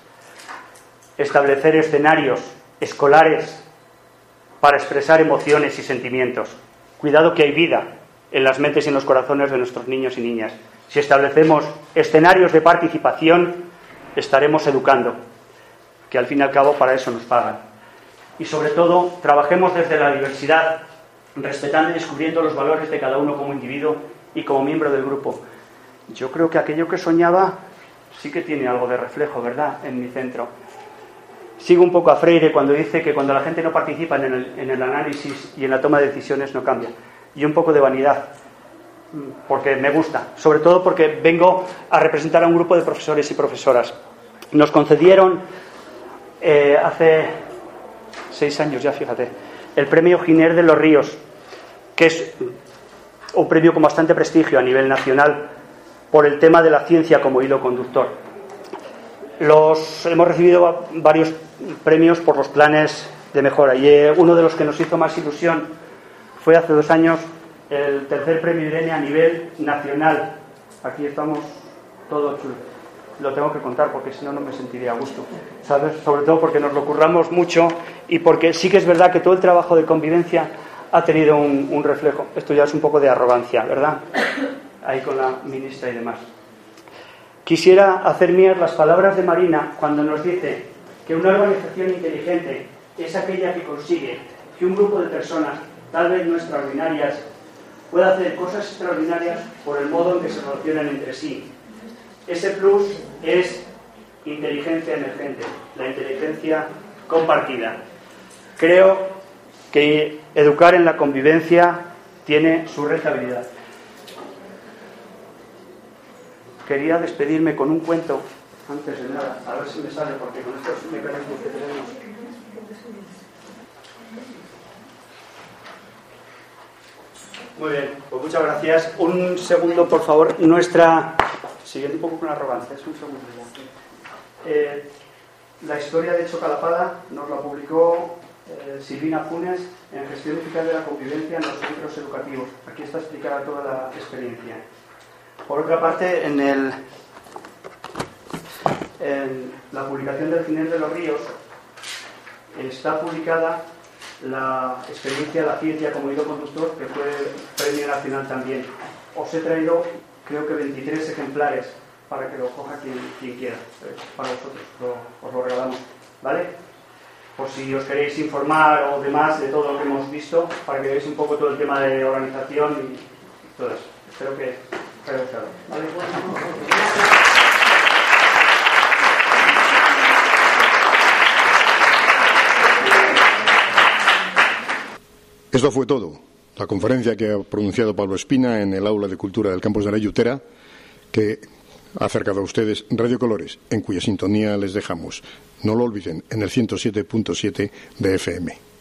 establecer escenarios escolares para expresar emociones y sentimientos. Cuidado que hay vida en las mentes y en los corazones de nuestros niños y niñas. Si establecemos escenarios de participación, estaremos educando, que al fin y al cabo para eso nos pagan. Y sobre todo, trabajemos desde la diversidad, respetando y descubriendo los valores de cada uno como individuo y como miembro del grupo. Yo creo que aquello que soñaba sí que tiene algo de reflejo, ¿verdad?, en mi centro. Sigo un poco a Freire cuando dice que cuando la gente no participa en el, en el análisis y en la toma de decisiones no cambia. Y un poco de vanidad, porque me gusta, sobre todo porque vengo a representar a un grupo de profesores y profesoras. Nos concedieron eh, hace seis años ya, fíjate, el premio Giner de los Ríos, que es un premio con bastante prestigio a nivel nacional por el tema de la ciencia como hilo conductor. Los, hemos recibido varios premios por los planes de mejora y eh, uno de los que nos hizo más ilusión fue hace dos años el tercer premio Irene a nivel nacional. Aquí estamos todos, lo tengo que contar porque si no no me sentiría a gusto, ¿sabes? Sobre todo porque nos lo curramos mucho y porque sí que es verdad que todo el trabajo de convivencia ha tenido un, un reflejo. Esto ya es un poco de arrogancia, ¿verdad? Ahí con la ministra y demás. Quisiera hacer mías las palabras de Marina cuando nos dice que una organización inteligente es aquella que consigue que un grupo de personas, tal vez no extraordinarias, pueda hacer cosas extraordinarias por el modo en que se relacionan entre sí. Ese plus es inteligencia emergente, la inteligencia compartida. Creo que educar en la convivencia tiene su rentabilidad. quería despedirme con un cuento, antes de nada, a ver si me sale, porque con estos mecanismos que tenemos... Muy bien, pues muchas gracias. Un segundo, por favor. Nuestra... Siguiendo un poco con arrogancia, es un segundo ya. Eh, la historia de Chocalapala nos la publicó eh, Silvina Funes en Gestión Eficaz de la Convivencia en los Centros Educativos. Aquí está explicada toda la experiencia. Por otra parte, en, el, en la publicación del Ginés de los Ríos está publicada la experiencia La Ciencia como hilo conductor, que fue premio nacional también. Os he traído, creo que veintitrés ejemplares para que lo coja quien, quien quiera. Para vosotros, lo, os lo regalamos, ¿vale? Por si os queréis informar o demás de todo lo que hemos visto, para que veáis un poco todo el tema de organización y todo eso. Espero que os haya gustado, ¿vale? Esto fue todo. La conferencia que ha pronunciado Pablo Espina en el Aula de Cultura del Campus de la Ayutera, que ha acercado a ustedes Radio Colores, en cuya sintonía les dejamos. No lo olviden, en el ciento siete punto siete de F M.